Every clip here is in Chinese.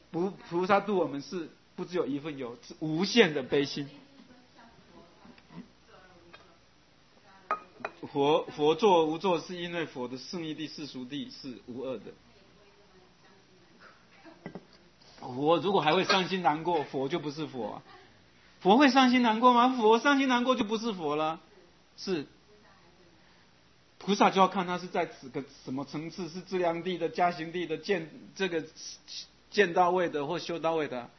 菩萨度我们是不只有一份有，是无限的悲心。佛作无作，是因为佛的圣义谛、世俗谛是无二的。佛如果还会伤心难过，佛就不是佛啊。佛会伤心难过吗？佛伤心难过就不是佛了。是菩萨就要看他是在此个什么层次，是资粮地的、加行地的、见到位的或修到位的。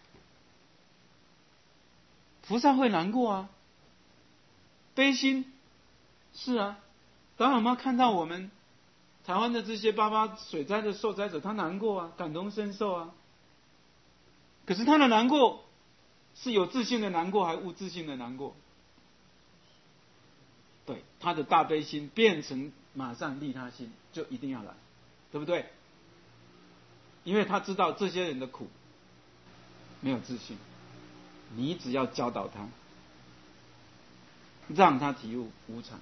菩萨会难过啊，悲心是啊。达赖喇嘛看到我们台湾的这些水灾的受灾者，他难过啊，感同身受啊。可是他的难过是有自信的难过，还是无自信的难过？对，他的大悲心变成马上利他心，就一定要来，对不对？因为他知道这些人的苦没有自信，你只要教导他，让他体悟无常，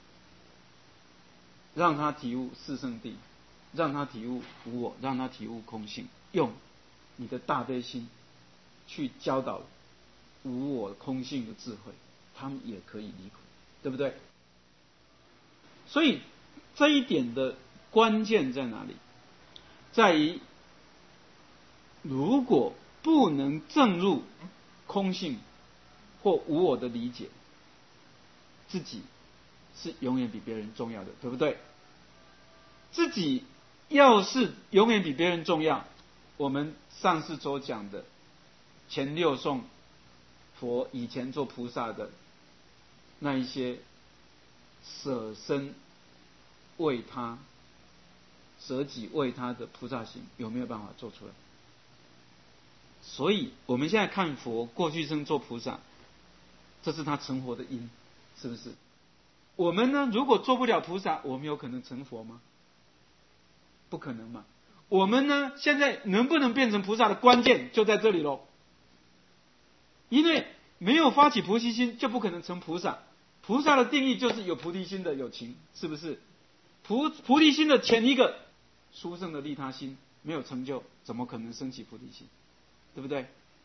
让他体悟四圣谛，让他体悟无我，让他体悟空性，用你的大悲心去教导无我空性的智慧，他们也可以离苦，对不对？所以这一点的关键在哪里？在于如果不能证入空性或无我的理解，自己是永远比别人重要的，对不对？自己要是永远比别人重要，我们上次所讲的前六颂佛以前做菩萨的那一些舍身为他、舍己为他的菩萨行，有没有办法做出来？所以我们现在看佛过去生做菩萨，这是他成佛的因，是不是？我们呢，如果做不了菩萨，我们有可能成佛吗？不可能嘛。我们呢，现在能不能变成菩萨的关键就在这里咯。因为没有发起菩提心，就不可能成菩萨。菩萨的定义就是有菩提心的有情，是不是？菩提心的前一个殊胜的利他心没有成就，怎么可能升起菩提心？对不对？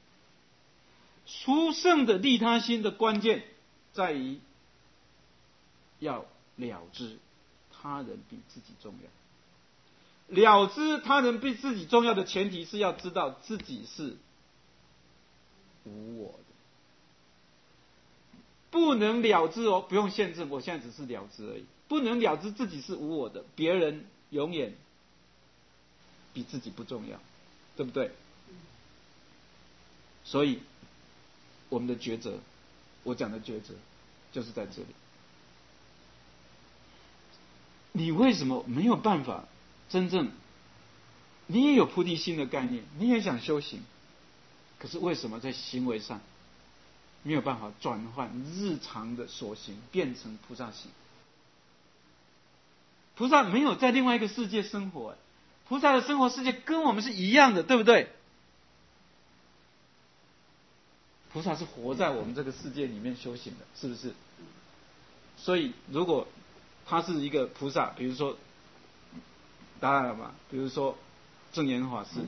殊胜的利他心的关键在于要了知他人比自己重要。了知他人比自己重要的前提是要知道自己是无我的，不能了知哦，不用限制，我现在只是了知而已。不能了知自己是无我的，别人永远比自己不重要，对不对？所以我们的抉择，我讲的抉择就是在这里。你为什么没有办法真正，你也有菩提心的概念，你也想修行，可是为什么在行为上没有办法转换日常的所行变成菩萨行？菩萨没有在另外一个世界生活，菩萨的生活世界跟我们是一样的，对不对？菩萨是活在我们这个世界里面修行的，是不是？所以如果他是一个菩萨，比如说达赖喇嘛，比如说证严法师，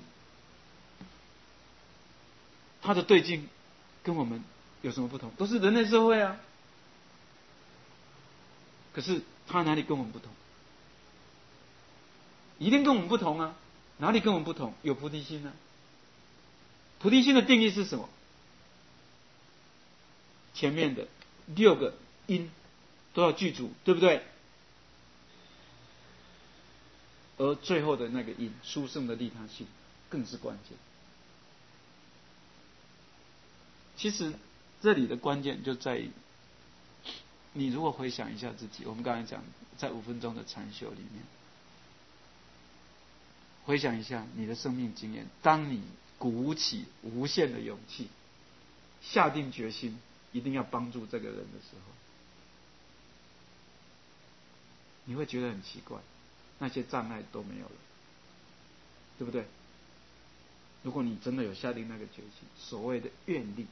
他的对境跟我们有什么不同？都是人类社会啊，可是他哪里跟我们不同？一定跟我们不同啊！哪里跟我们不同？有菩提心啊！菩提心的定义是什么？前面的6个因都要具足，对不对？而最后的那个因，殊胜的利他心，更是关键。其实这里的关键就在于，你如果回想一下自己，我们刚才讲在5分钟的禅修里面，回想一下你的生命经验，当你鼓起无限的勇气，下定决心一定要帮助这个人的时候，你会觉得很奇怪，那些障碍都没有了，对不对？如果你真的有下定那个决心，所谓的愿力。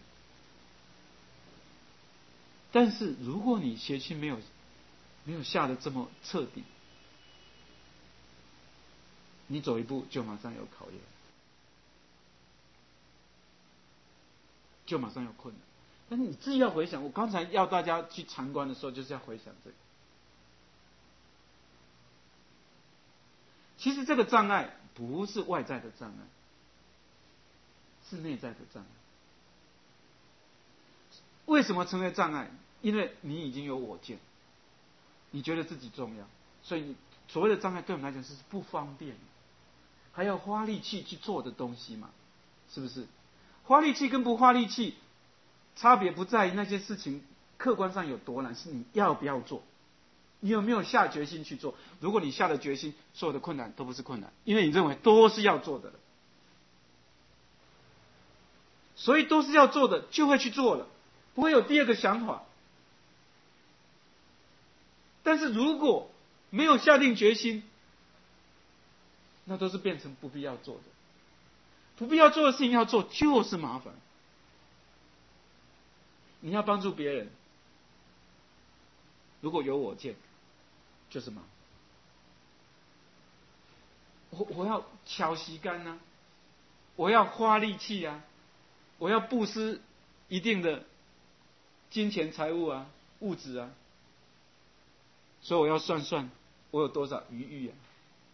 但是如果你决心没有下得这么彻底，你走一步就马上有考验。 就马上有困难。但是你自己要回想，我刚才要大家去参观的时候，就是要回想这个。其实这个障碍不是外在的障碍，是内在的障碍。为什么成为障碍？因为你已经有我见，你觉得自己重要，所以你所谓的障碍对我们来讲是不方便，还要花力气去做的东西嘛，是不是？花力气跟不花力气差别不在于那些事情客观上有多难，是你要不要做，你有没有下决心去做。如果你下了决心，所有的困难都不是困难，因为你认为都是要做的了，所以都是要做的就会去做了，不会有第二个想法。但是如果没有下定决心，那都是变成不必要做的。不必要做的事情要做就是麻烦。你要帮助别人，如果有我见，就是麻烦。我要敲膝干啊，我要花力气啊，我要布施一定的金钱财物啊，物质啊，所以我要算算我有多少余裕啊，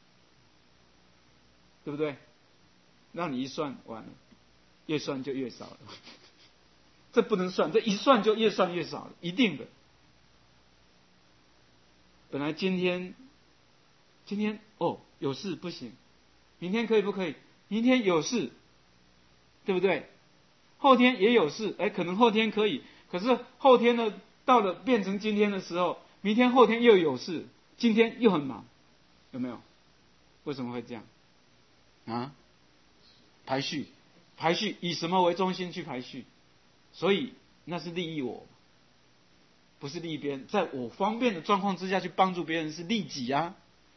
对不对？让你一算完了，越算就越少了。这不能算，这一算就越算越少了，一定的。本来今天有事不行，明天可以不可以？明天有事，对不对？后天也有事，可能后天可以，可是后天呢，到了变成今天的时候，明天后天又有事，今天又很忙，有没有？为什么会这样？啊？排序以什么为中心去排序？所以那是利益我，不是利益别人。在我方便的状况之下去帮助别人是利己啊，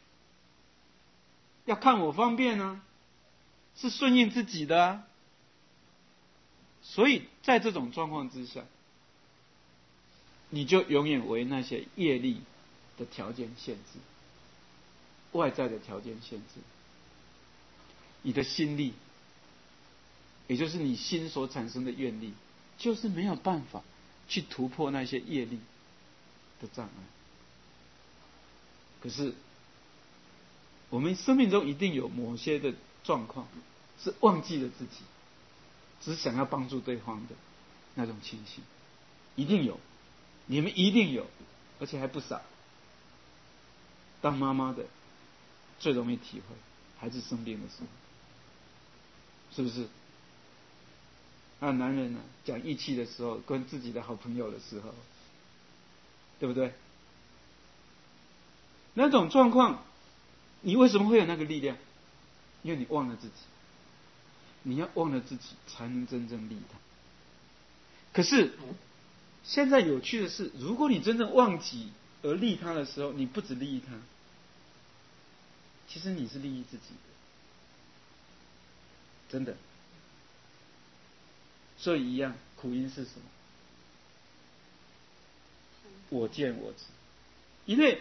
要看我方便啊，是顺应自己的啊。所以在这种状况之下，你就永远为那些业力的条件限制，外在的条件限制，你的心力，也就是你心所产生的愿力，就是没有办法去突破那些业力的障碍。可是我们生命中一定有某些的状况是忘记了自己，只想要帮助对方的那种情形，一定有，你们一定有，而且还不少。当妈妈的最容易体会孩子生病的时候，是不是？男人呢，讲义气的时候，跟自己的好朋友的时候，对不对？那种状况，你为什么会有那个力量？因为你忘了自己，你要忘了自己，才能真正利他。可是现在有趣的是，如果你真正忘记而利他的时候，你不只利益他，其实你是利益自己的，真的。所以一样，苦因是什么？我见我执。因为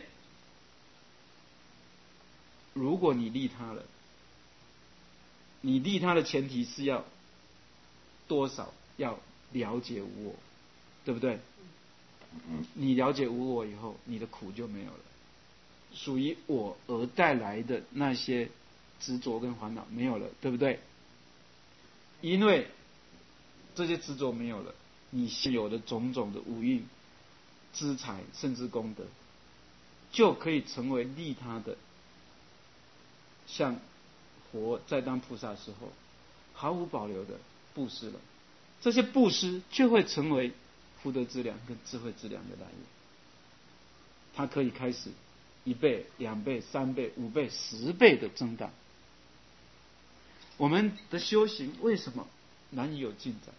如果你利他了，你利他的前提是要多少要了解无我，对不对？你了解无我以后，你的苦就没有了，属于我而带来的那些执着跟烦恼没有了，对不对？因为这些执着没有了，你现有的种种的五蕴、资财甚至功德，就可以成为利他的。像佛在当菩萨的时候，毫无保留的布施了，这些布施就会成为福德资粮跟智慧资粮的来源。它可以开始1倍、2倍、3倍、5倍、10倍的增大。我们的修行为什么难以有进展？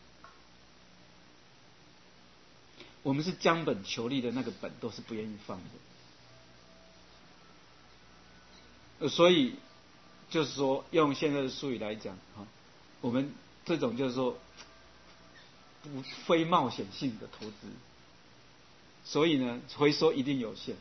我们是将本求利的那个本都是不愿意放的。所以就是说，用现在的术语来讲，我们这种就是说非冒险性的投资，所以呢，回收一定有限，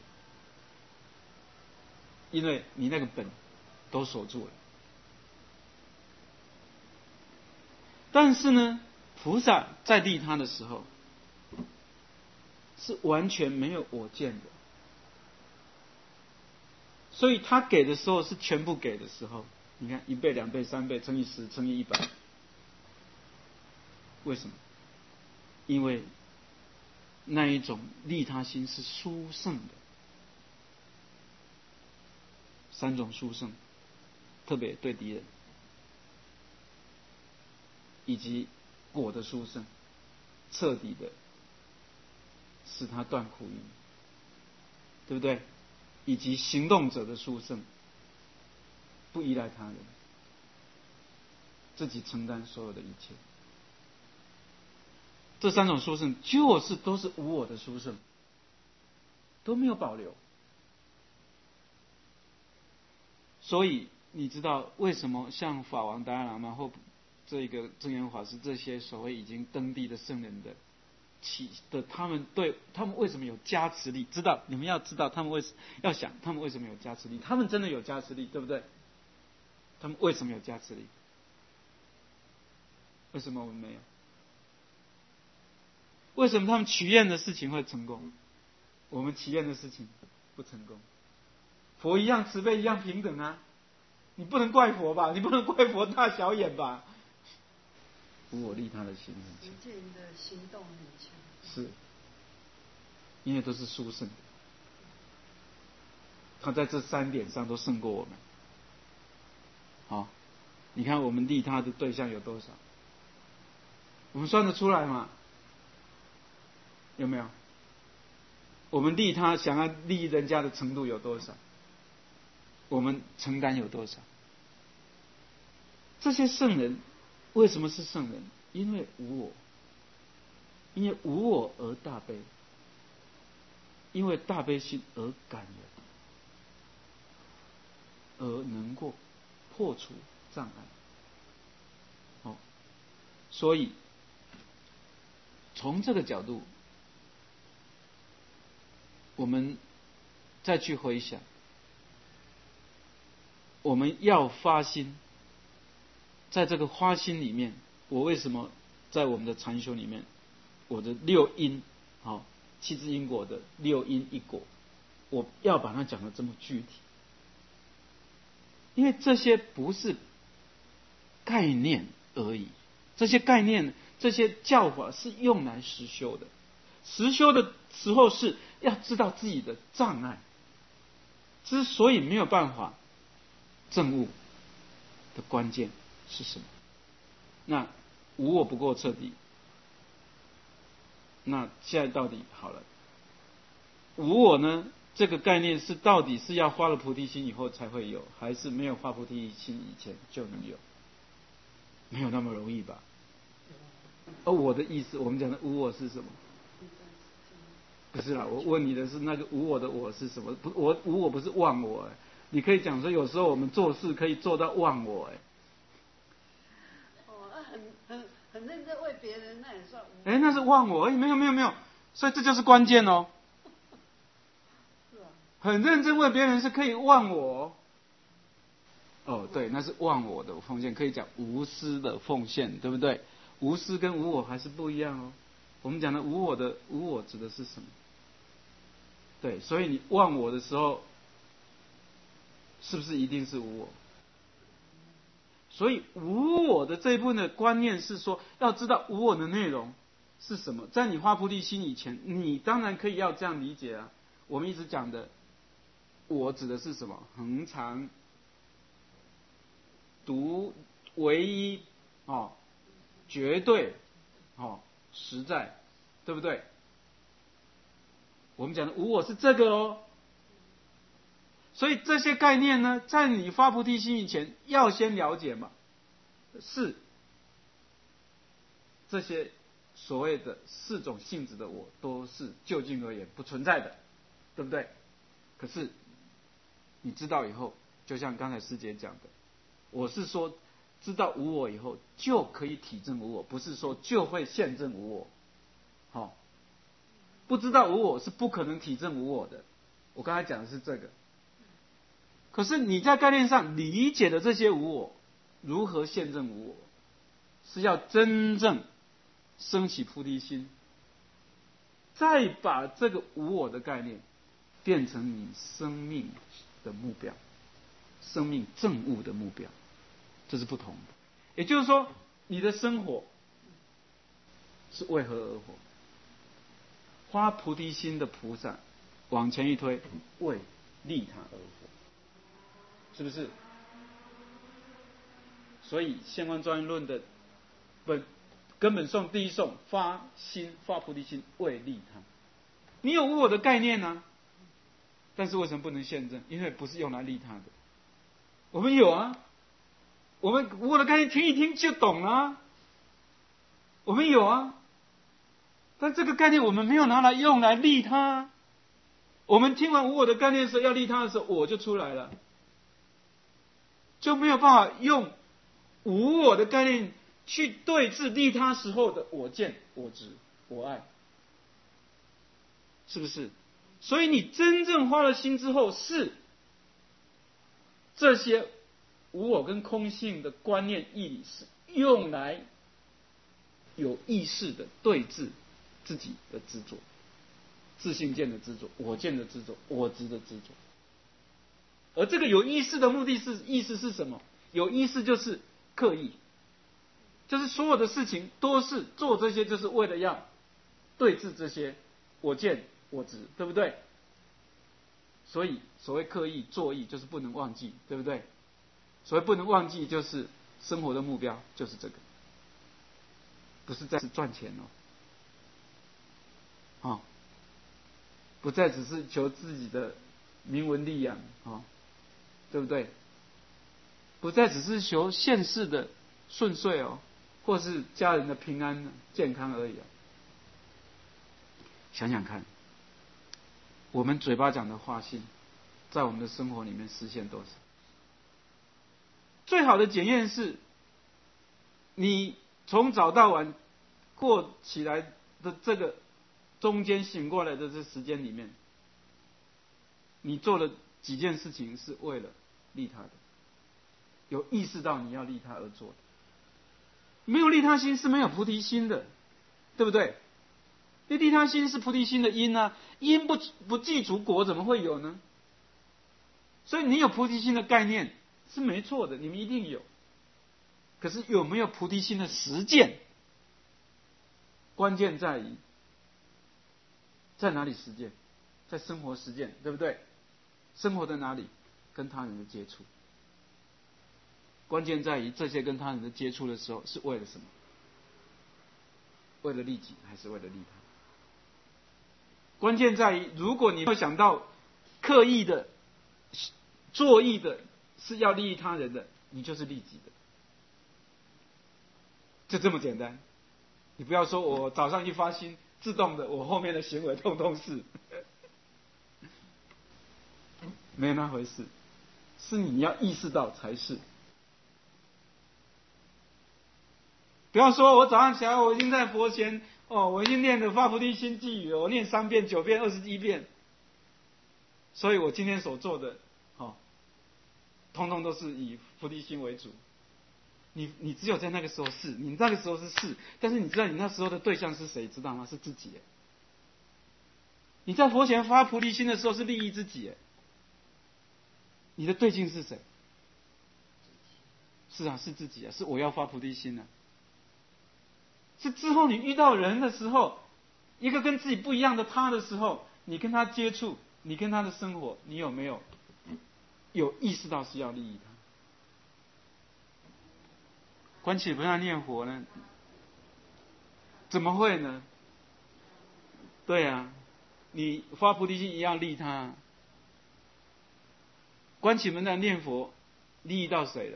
因为你那个本都锁住了。但是呢， 菩萨在利他的时候，是完全没有我见的，所以他给的时候是全部给的时候。你看1倍、2倍、3倍乘以10乘以100，为什么？因为那一种利他心是殊胜的。3种殊胜，特别对敌人，以及果的殊胜，彻底的使他断苦因，对不对？以及行动者的殊胜，不依赖他人，自己承担所有的一切。这3种殊胜都是无我的殊胜，都没有保留。所以你知道为什么像法王达赖喇嘛或这个证严法师这些所谓已经登地的圣人他们为什么有加持力？你们要知道他们为什么有加持力？他们真的有加持力，对不对？他们为什么有加持力？为什么我们没有？为什么他们祈愿的事情会成功，我们祈愿的事情不成功？佛一样慈悲，一样平等啊！你不能怪佛吧？你不能怪佛大小眼吧？无我利他的心很强，实践的行动很强，是，因为都是殊胜的，他在这3点上都胜过我们。好，你看我们利他的对象有多少？我们算得出来吗？有没有？我们利他想要利人家的程度有多少？我们承担有多少？这些圣人为什么是圣人？因为无我，因为无我而大悲，因为大悲心而感人，而能够破除障碍。所以从这个角度，我们再去回想，我们要发心，在这个发心里面，我为什么在我们的禅修里面，我的6因7支因果的6因1果，我要把它讲得这么具体？因为这些不是概念而已，这些概念、这些教法是用来实修的。实修的时候是要知道自己的障碍，之所以没有办法证悟的关键是什么？那无我不够彻底。那现在到底好了，无我呢？这个概念是到底是要发了菩提心以后才会有，还是没有发菩提心以前就能有？没有那么容易吧？而我的意思，我们讲的无我是什么？不是啦，我问你的是那个无我的我是什么？无我不是忘我。你可以讲说，有时候我们做事可以做到忘我。 很认真为别人，那也算无我。 那是忘我。没有，所以这就是关键哦。 是啊。 很认真为别人是可以忘我。对，那是忘我的奉献，可以讲无私的奉献，对不对？无私跟无我还是不一样哦。我们讲的无我指的是什么？对，所以你忘我的时候，是不是一定是无我？所以无我的这一部分的观念是说，要知道无我的内容是什么。在你发菩提心以前，你当然可以要这样理解啊。我们一直讲的我指的是什么？恒常、独、唯一、绝对、实在，对不对？我们讲的无我是这个哦。所以这些概念呢，在你发菩提心以前，要先了解嘛。是这些所谓的4种性质的我，都是就近而言不存在的，对不对？可是你知道以后，就像刚才师姐讲的，我是说知道无我以后就可以体证无我，不是说就会现证无我。不知道无我是不可能体证无我的。我刚才讲的是这个。可是你在概念上理解的这些无我，如何现证无我，是要真正升起菩提心，再把这个无我的概念变成你生命的目标，生命证悟的目标，这是不同的。也就是说，你的生活是为何而活？发菩提心的菩萨往前一推，为利他而活，是不是？所以《现观庄严论》的根本颂第一颂，发菩提心为利他。你有无我的概念啊，但是为什么不能现证？因为不是用来利他的。我们有啊，我们无我的概念听一听就懂了啊，我们有啊，但这个概念我们没有拿来用来利他。我们听完无我的概念的时候，要利他的时候，我就出来了，就没有办法用无我的概念去对治利他时候的我见、我执、我爱，是不是？所以你真正花了心之后，是这些无我跟空性的观念义理是用来有意识的对治自己的执着，自性见的执着，我见的执着，我执的执着。而这个有意识的目的是，意识是什么？有意识就是刻意，就是所有的事情都是做这些，就是为了要对治这些我见我执，对不对？所以所谓刻意作意，就是不能忘记，对不对？所谓不能忘记，就是生活的目标就是这个，不是再是赚钱哦，不再只是求自己的名闻利养对不对？不再只是求现世的顺遂或是家人的平安健康而已想想看，我们嘴巴讲的话信，在我们的生活里面实现多少？最好的检验是，你从早到晚过起来的这个中间醒过来的这时间里面，你做了几件事情是为了利他的，有意识到你要利他而做的。没有利他心是没有菩提心的，对不对？因为利他心是菩提心的因啊，因不具足，果怎么会有呢？所以你有菩提心的概念是没错的，你们一定有。可是有没有菩提心的实践？关键在于在哪里实践？在生活实践，对不对？生活在哪里？跟他人的接触。关键在于这些跟他人的接触的时候是为了什么？为了利己还是为了利他？关键在于，如果你会想到刻意的作意的是要利益他人的，你就是利己的，就这么简单。你不要说我早上一发心，自动的我后面的行为通通是没有那回事，是你要意识到才是。不要说我早上起来我已经在佛前我已经念了发菩提心偈语了，我念3遍、9遍、21遍，所以我今天所做的通通都是以菩提心为主。你只有在那个时候是，你那个时候是，但是你知道你那时候的对象是谁？知道吗？是自己。你在佛前发菩提心的时候是利益自己。你的对境是谁？是啊，是自己是我要发菩提心是之后你遇到人的时候，一个跟自己不一样的他的时候，你跟他接触，你跟他的生活，你有没有意识到是要利益他？关起门来念佛呢？怎么会呢？对啊，你发菩提心一样利他。关起门来念佛，利益到谁了？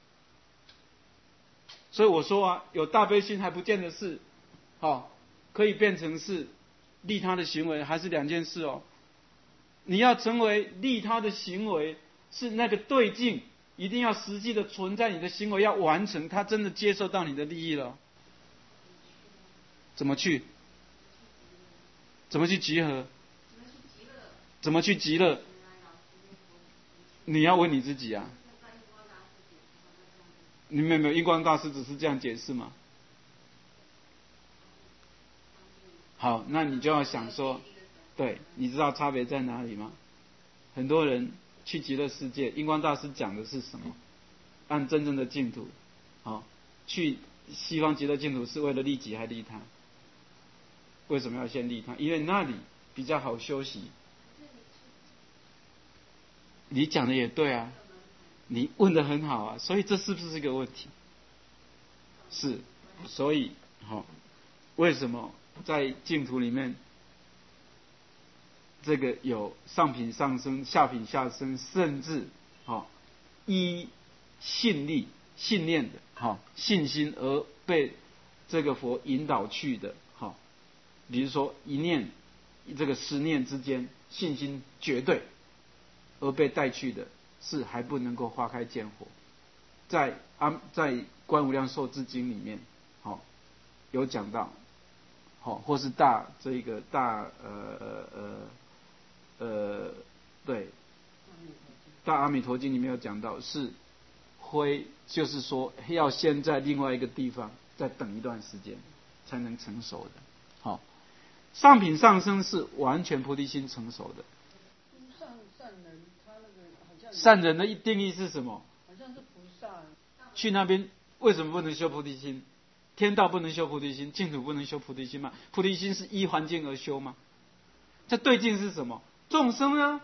所以我说有大悲心还不见得是可以变成是利他的行为，还是2件事你要成为利他的行为，是那个对境一定要实际的存在，你的行为要完成，他真的接受到你的利益了。怎么去集合？怎么去极乐？你要问你自己啊。你们有没有印光大师只是这样解释吗？ 好，那你就要想说，对，你知道差别在哪里吗？很多人去极乐世界，印光大师讲的是什么？按真正的净土，好，去西方极乐净土是为了利己还利他？为什么要先利他？因为那里比较好休息。你讲的也对啊，你问的很好啊，所以这是不是个问题？是，所以好，为什么在净土里面，这个有上品上升、下品下升，甚至依信力、信念的信心而被这个佛引导去的比如说一念这个10念之间，信心绝对而被带去的，是还不能够花开见佛。在观无量寿智经里面，有讲到，或是对，大阿弥陀经里面有讲到，是就是说要先在另外一个地方再等一段时间才能成熟的。上品上升是完全菩提心成熟的。 善人他那个好像善人的定义是什么？ 好像是菩萨。 去那边为什么不能修菩提心？天道不能修菩提心，净土不能修菩提心吗？菩提心是依环境而修吗？这对境是什么？众生啊，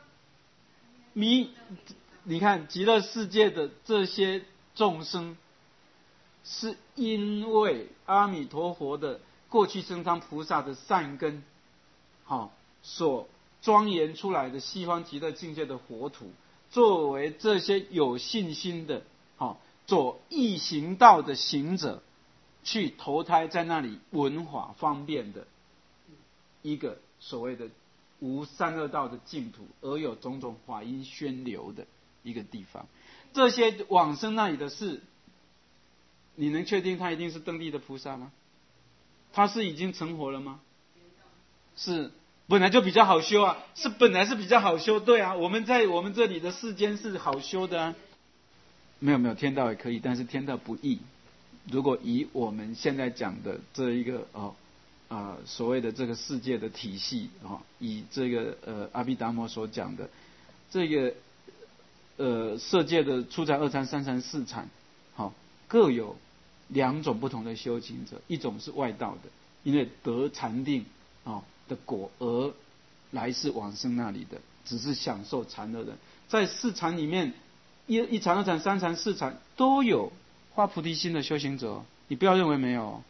你看极乐世界的这些众生，是因为阿弥陀佛的过去生当菩萨的善根，所庄严出来的西方极乐境界的国土，作为这些有信心的走易行道的行者，去投胎在那里闻法方便的一个所谓的无三恶道的净土，而有种种法音宣流的一个地方。这些往生那里的事，你能确定他一定是登地的菩萨吗？他是已经成佛了吗？是本来就比较好修啊，本来是比较好修，对啊，我们在我们这里的世间是好修的啊。没有，天道也可以，但是天道不易。如果以我们现在讲的这一个所谓的这个世界的体系以这个阿毗达摩所讲的这个色界的初禅、二禅、三禅、四禅，各有2种不同的修行者，一种是外道的，因为得禅定的果而来世往生那里的，只是享受禅的人，在四禅里面，一禅、二禅、三禅、四禅都有发菩提心的修行者，你不要认为没有。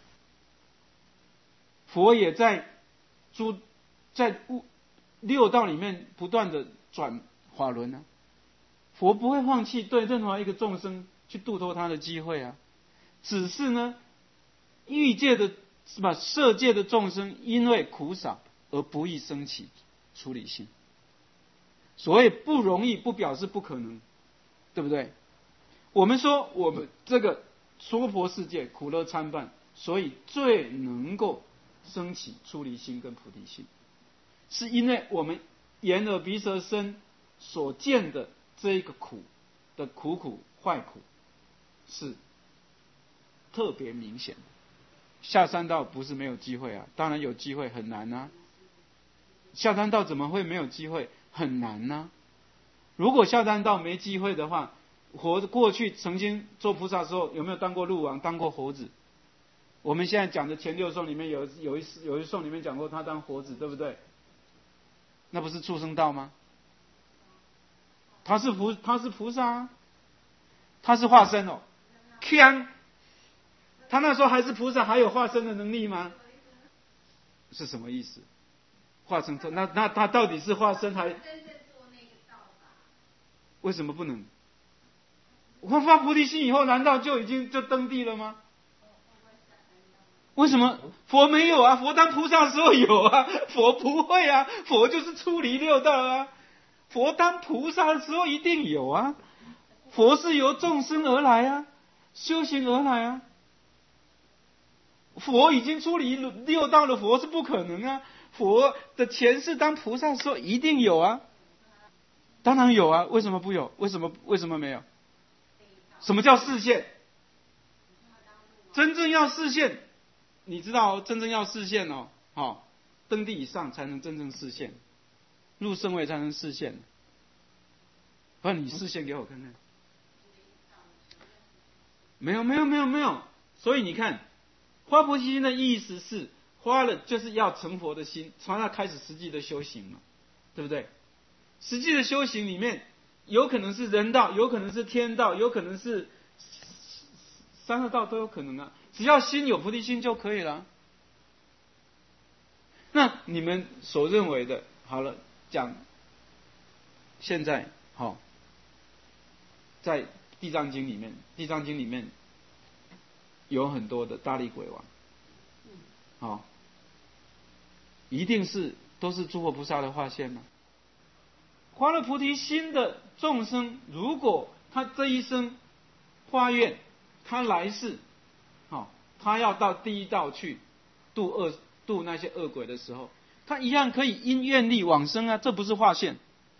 佛也在六道里面不断的转法轮啊，佛不会放弃对任何一个众生去度脱他的机会啊，只是呢，欲界的色界的众生因为苦少而不易升起出离心。所谓不容易，不表示不可能，对不对？我们说我们这个娑婆世界苦乐参半，所以最能够升起出离心跟菩提心，是因为我们眼耳鼻舌身所见的这一个苦的苦坏苦是特别明显的。下三道不是没有机会啊，当然有机会，很难啊。下三道怎么会没有机会？很难啊。如果下三道没机会的话，过去曾经做菩萨的时候，有没有当过鹿王，当过猴子？我们现在讲的前6颂里面有一颂里面讲过他当猴子，对不对？那不是畜生道吗？他是菩萨啊，他是化身哦。他那时候还是菩萨，还有化身的能力吗？是什么意思？化身那他到底是化身还？为什么不能？发菩提心以后，难道就登地了吗？为什么佛没有啊？佛当菩萨的时候有啊，佛不会啊，佛就是出离六道啊。佛当菩萨的时候一定有啊，佛是由众生而来啊，修行而来啊。佛已经出离六道了，佛是不可能啊。佛的前世当菩萨的时候一定有啊，当然有啊，为什么不有？为什么没有？什么叫示现？真正要示现，你知道真正要示现登地以上才能真正视线，入圣位才能视线。不然你视线给我看看。没有。所以你看，发菩提心的意思是发了就是要成佛的心，从那开始实际的修行嘛，对不对？实际的修行里面，有可能是人道，有可能是天道，有可能是三恶道，都有可能啊。只要心有菩提心就可以了。那你们所认为的，好了，讲现在好，在地藏经里面有很多的大力鬼王，好，一定是都是诸佛菩萨的化现吗？发了菩提心的众生，如果他这一生发愿，他来世，好，他要到第一道去度那些恶鬼的时候，他一样可以因愿力往生啊，这不是化现，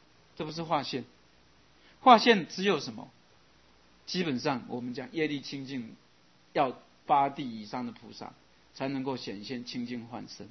化现只有什么？基本上我们讲业力清净，要8地以上的菩萨才能够显现清净幻身。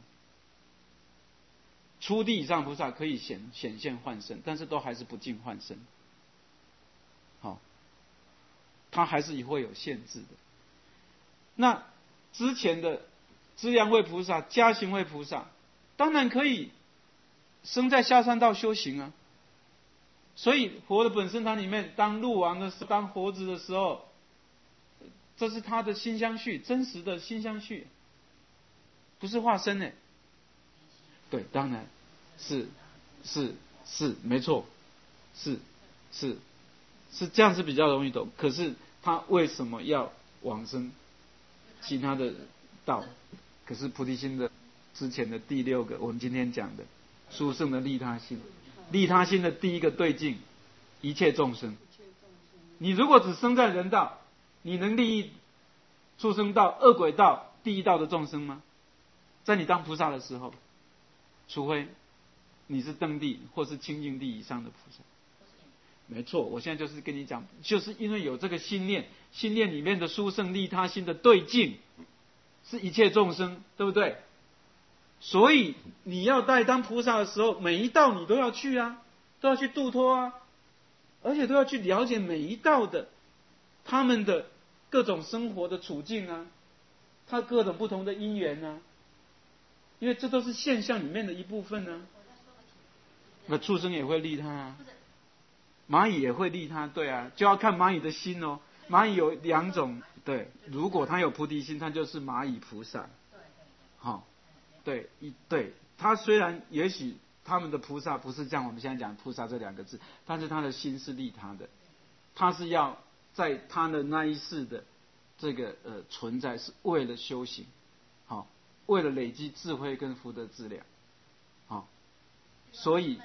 初地以上菩萨可以显现幻身，但是都还是不尽幻身。好，它还是会有限制的。那之前的资粮位菩萨、加行位菩萨，当然可以生在下三道修行啊。所以佛的本身堂里面，当鹿王的时候，当猴子的时候，这是他的心相续，真实的心相续，不是化身呢。对，当然是，没错，是这样是比较容易懂。可是他为什么要往生其他的道？可是菩提心的之前的第6个，我们今天讲的殊胜的利他心，利他心的第一个对境，一切众生。你如果只生在人道，你能利益畜生道、恶鬼道、地狱道的众生吗？在你当菩萨的时候，除非你是登地或是清净地以上的菩萨。没错，我现在就是跟你讲，就是因为有这个心念里面的殊胜利他心的对境，是一切众生，对不对？所以你要在当菩萨的时候，每一道你都要去啊，都要去度脱啊，而且都要去了解每一道的他们的各种生活的处境啊，他各种不同的因缘啊，因为这都是现象里面的一部分呢。那畜生也会利他啊，蚂蚁也会利他，对啊，就要看蚂蚁的心哦。蚂蚁有2种，对，如果他有菩提心，他就是蚂蚁菩萨。好，对，他虽然也许他们的菩萨不是像我们现在讲菩萨这2个字，但是他的心是利他的，他是要在他的那一世的这个存在是为了修行，好，为了累积智慧跟福德资粮，好，所以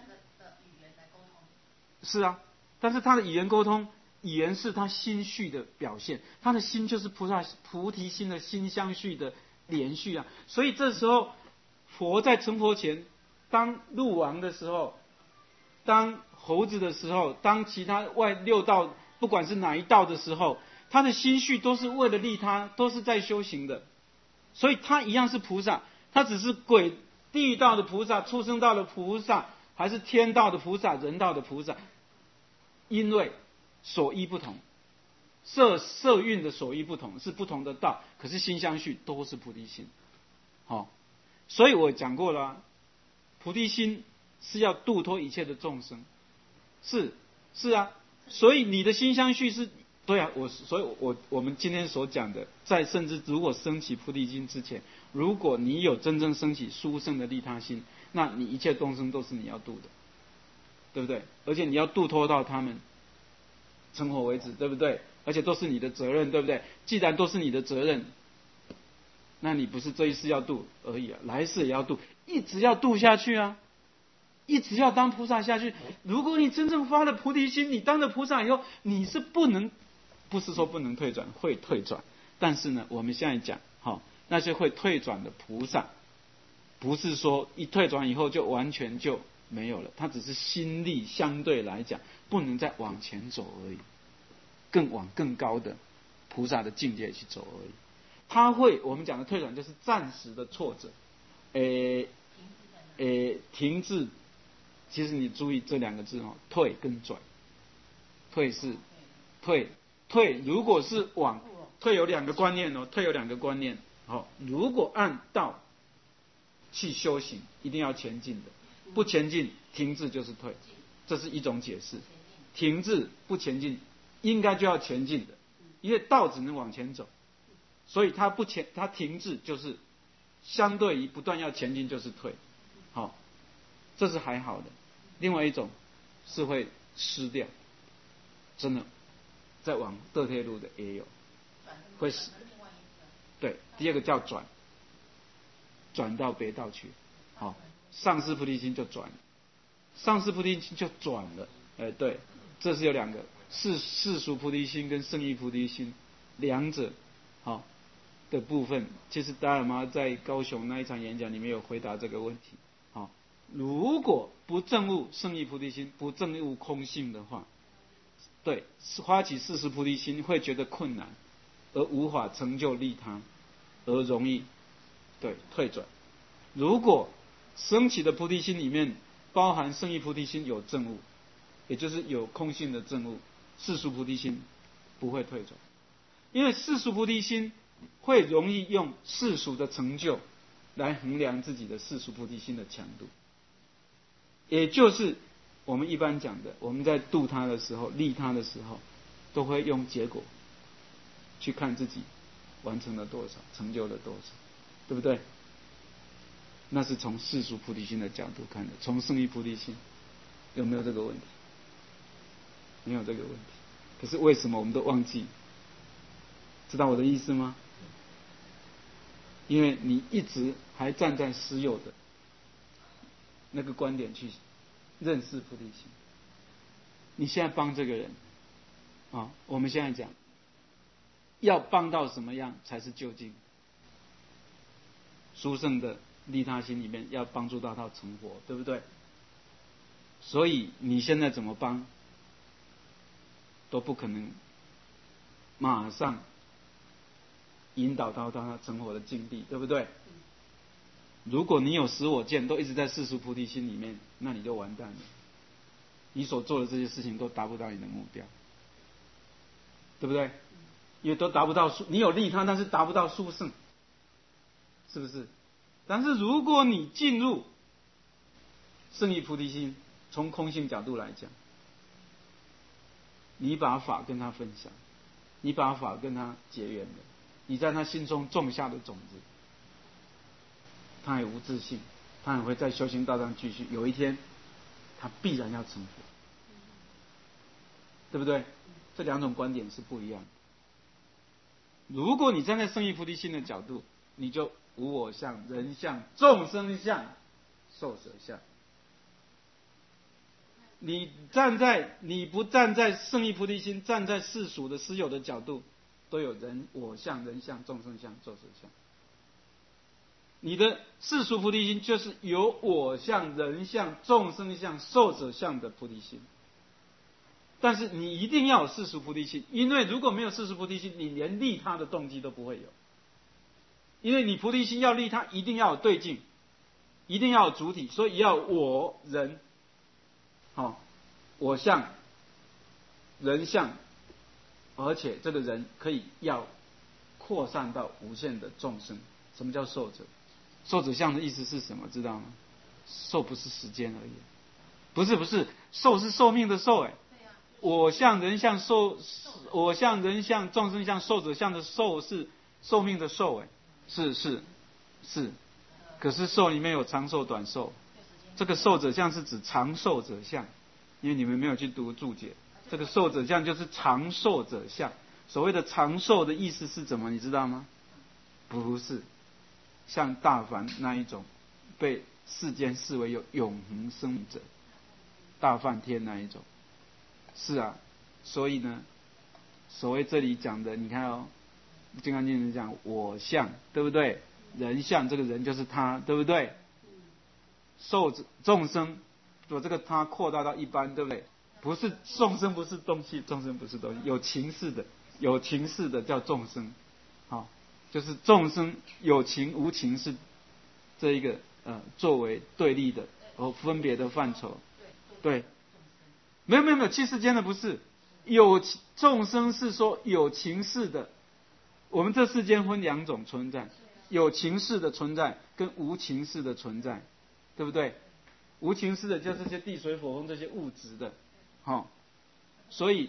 是啊，但是他的语言沟通，语言是他心绪的表现，他的心就是菩提心的心相续的连续啊。所以这时候佛在成佛前，当鹿王的时候，当猴子的时候，当其他外6道不管是哪一道的时候，他的心绪都是为了利他，都是在修行的。所以他一样是菩萨，他只是地狱道的菩萨、畜生道的菩萨，还是天道的菩萨、人道的菩萨，因为所依不同，色蕴的所依不同，是不同的道，可是心相续都是菩提心。好，所以我讲过了，菩提心是要度脱一切的众生，是啊，所以你的心相续是对啊，所以我们今天所讲的，在甚至如果升起菩提心之前，如果你有真正升起殊胜的利他心，那你一切众生都是你要度的，对不对？而且你要度脱到他们成佛为止，对不对？而且都是你的责任，对不对？既然都是你的责任，那你不是这一世要度而已啊，来世也要度，一直要度下去啊，一直要当菩萨下去。如果你真正发了菩提心，你当了菩萨以后，你是不是说不能退转，会退转。但是呢，我们现在讲，那些会退转的菩萨，不是说一退转以后就完全就没有了，他只是心力相对来讲不能再往前走而已，更往更高的菩萨的境界去走而已。他会，我们讲的退转就是暂时的挫折， 停滞，其实你注意这两个字哦，退跟转。退是退，如果是往退有两个观念哦，退有两个观念。好，如果按道去修行，一定要前进的，不前进停滞就是退，这是一种解释。停滞不前进，应该就要前进的，因为道只能往前走，所以它停滞就是相对于不断要前进就是退。好，这是还好的。另外一种是会失掉，真的，在往得退路的也有，会失。对，第二个叫转到别道去。好，上师菩提心就转了，上师菩提心就转了。对，这是有两个，世俗菩提心跟圣意菩提心两者好的部分。其实达尔玛在高雄那一场演讲里面有回答这个问题。好，如果不证悟圣意菩提心，不证悟空性的话，对，发起世俗菩提心会觉得困难，而无法成就利他，而容易对退转。如果升起的菩提心里面包含圣意菩提心有证悟，也就是有空性的证悟，世俗菩提心不会退转。因为世俗菩提心会容易用世俗的成就来衡量自己的世俗菩提心的强度，也就是我们一般讲的，我们在度他的时候、利他的时候，都会用结果去看自己完成了多少，成就了多少，对不对？那是从世俗菩提心的角度看的。从圣意菩提心有没有这个问题？没有这个问题。可是为什么我们都忘记？知道我的意思吗？因为你一直还站在私有的那个观点去认识菩提心。你现在帮这个人啊，我们现在讲要帮到什么样才是究竟？殊胜的利他心里面要帮助到他成佛，对不对？所以你现在怎么帮都不可能马上引导到他成佛的境地，对不对？如果你有使我见都一直在世俗菩提心里面，那你就完蛋了，你所做的这些事情都达不到你的目标，对不对？因为都达不到你有利他，但是达不到殊胜，是不是？但是如果你进入圣意菩提心，从空性角度来讲，你把法跟他分享，你把法跟他结缘了，你在他心中种下的种子，他也无自信，他也会在修行道上继续，有一天他必然要成佛，对不对？这两种观点是不一样的。如果你站在圣意菩提心的角度，你就无我相、人相、众生相、寿者相。你不站在圣意菩提心，站在世俗的私有的角度，都有我相、人相、众生相、寿者相。你的世俗菩提心就是有我相、人相、众生相、寿者相的菩提心。但是你一定要有世俗菩提心，因为如果没有世俗菩提心，你连利他的动机都不会有。因为你菩提心要利他，一定要有对境，一定要有主体，所以要我人，我相、人相，而且这个人可以要扩散到无限的众生。什么叫寿者？寿者相的意思是什么？知道吗？寿不是时间而已，不是，寿是寿命的寿，我相、人相、我相、人相、众生相、寿者相的寿是寿命的寿，是。可是寿里面有长寿、短寿，这个寿者相是指长寿者相，因为你们没有去读注解，这个寿者相就是长寿者相。所谓的长寿的意思是怎么？你知道吗？不是像大梵那一种被世间视为有永恒生命者，大梵天那一种。是啊，所以呢，所谓这里讲的，你看哦，《金刚经》里讲我相，对不对？人相，这个人就是他，对不对？众生，把这个他扩大到一般，对不对？不是众生，不是东西，众生不是东西，有情事的叫众生，就是众生有情无情是这一个作为对立的分别的范畴。对，没有，气世间的不是，有众生是说有情识的。我们这世间分两种存在，有情识的存在跟无情识的存在，对不对？无情识的就是这些地水火风这些物质的，所以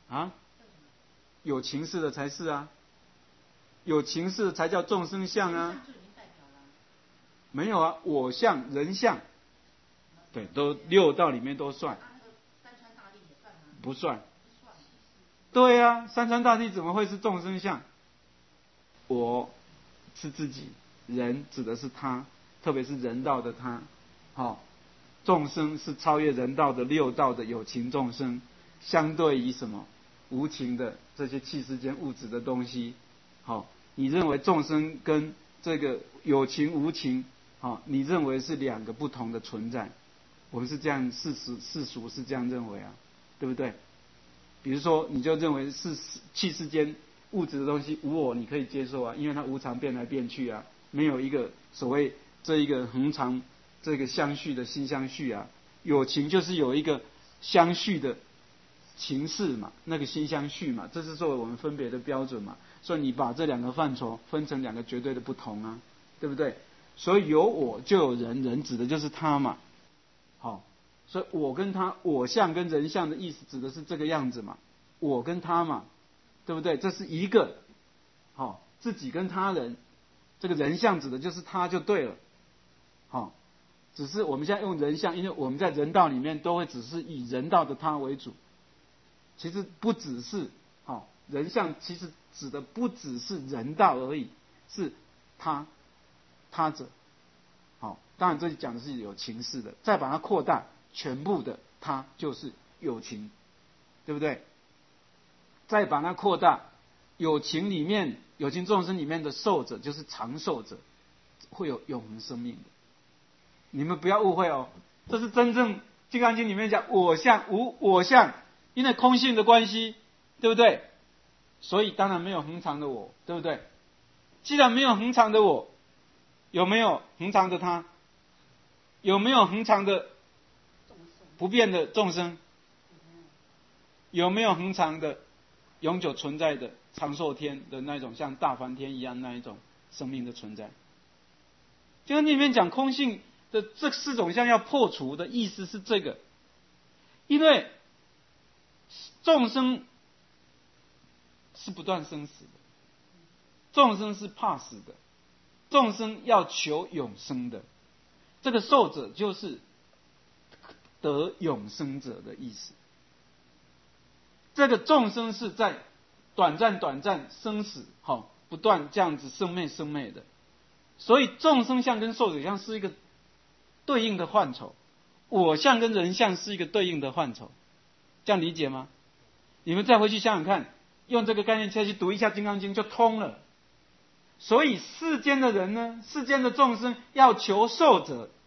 有情识的才是啊，有情识的才叫众生相啊。没有啊，我相、人相，对，都六道里面都算。不算。对啊，三川大地怎么会是众生相？我是自己，人指的是他，特别是人道的他。众生是超越人道的六道的有情众生，相对于什么无情的这些气世间物质的东西。你认为众生跟这个有情无情，你认为是两个不同的存在？我们是这样，世俗是这样认为啊，对不对？比如说，你就认为是气世间物质的东西无我，你可以接受啊，因为它无常变来变去啊，没有一个所谓这一个恒常这个相续的心相续啊。有情就是有一个相续的情事嘛，那个心相续嘛，这是作为我们分别的标准嘛。所以你把这两个范畴分成两个绝对的不同啊，对不对？所以有我就有人，人指的就是他嘛。所以我跟他，我相跟人相的意思指的是这个样子嘛，我跟他嘛，对不对？这是一个，自己跟他人，这个人相指的就是他就对了。只是我们现在用人相，因为我们在人道里面都会只是以人道的他为主，其实不只是人相，其实指的不只是人道而已，是他者。当然这里讲的是有情识的，再把它扩大，全部的他就是有情，对不对？再把它扩大，有情里面，有情众生里面的寿者就是长寿者，会有永恒生命的。你们不要误会哦，这是真正《金刚经》里面讲我相无我相，因为空性的关系，对不对？所以当然没有恒常的我，对不对？既然没有恒常的我，有没有恒常的他？有没有恒常的不变的众生？有没有恒常的永久存在的长寿天的那种像大梵天一样那一种生命的存在？就跟里面讲空性的这四种相要破除的意思是这个，因为众生是不断生死的，众生是怕死的，众生要求永生的。这个寿者就是得永生者的意思。这个众生是在短暂生死，不断这样子生灭的。所以众生相跟寿者相是一个对应的范畴，我相跟人相是一个对应的范畴，这样理解吗？你们再回去想想看，用这个概念再去读一下《金刚经》就通了。所以世间的人呢，世间的众生要求寿者，